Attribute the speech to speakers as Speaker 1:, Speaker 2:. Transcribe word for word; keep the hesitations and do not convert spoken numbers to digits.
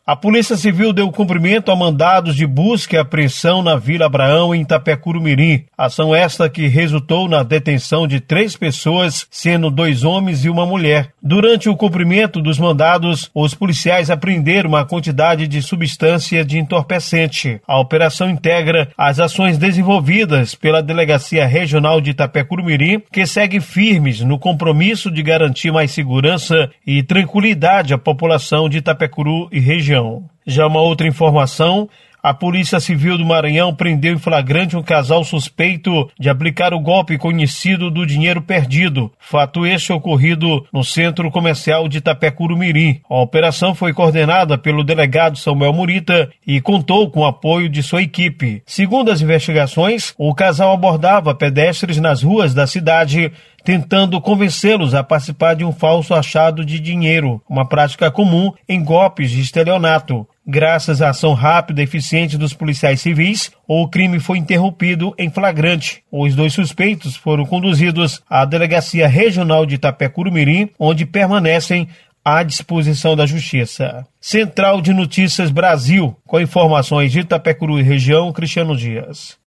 Speaker 1: A Polícia Civil deu cumprimento a mandados de busca e apreensão na Vila Abraão, em Itapecurumirim. Ação esta que resultou na detenção de três pessoas, sendo dois homens e uma mulher. Durante o cumprimento dos mandados, os policiais apreenderam uma quantidade de substância de entorpecente. A operação integra as ações desenvolvidas pela Delegacia Regional de Itapecurumirim, que segue firmes no compromisso de garantir mais segurança e tranquilidade à população de Itapecuru e região. Já uma outra informação, a Polícia Civil do Maranhão prendeu em flagrante um casal suspeito de aplicar o golpe conhecido do dinheiro perdido, fato este ocorrido no Centro Comercial de Itapecurumirim. A operação foi coordenada pelo delegado Samuel Murita e contou com o apoio de sua equipe. Segundo as investigações, o casal abordava pedestres nas ruas da cidade, tentando convencê-los a participar de um falso achado de dinheiro, uma prática comum em golpes de estelionato. Graças à ação rápida e eficiente dos policiais civis, o crime foi interrompido em flagrante. Os dois suspeitos foram conduzidos à Delegacia Regional de Itapecurumirim, onde permanecem à disposição da Justiça. Central de Notícias Brasil, com informações de Itapecuru e região, Cristiano Dias.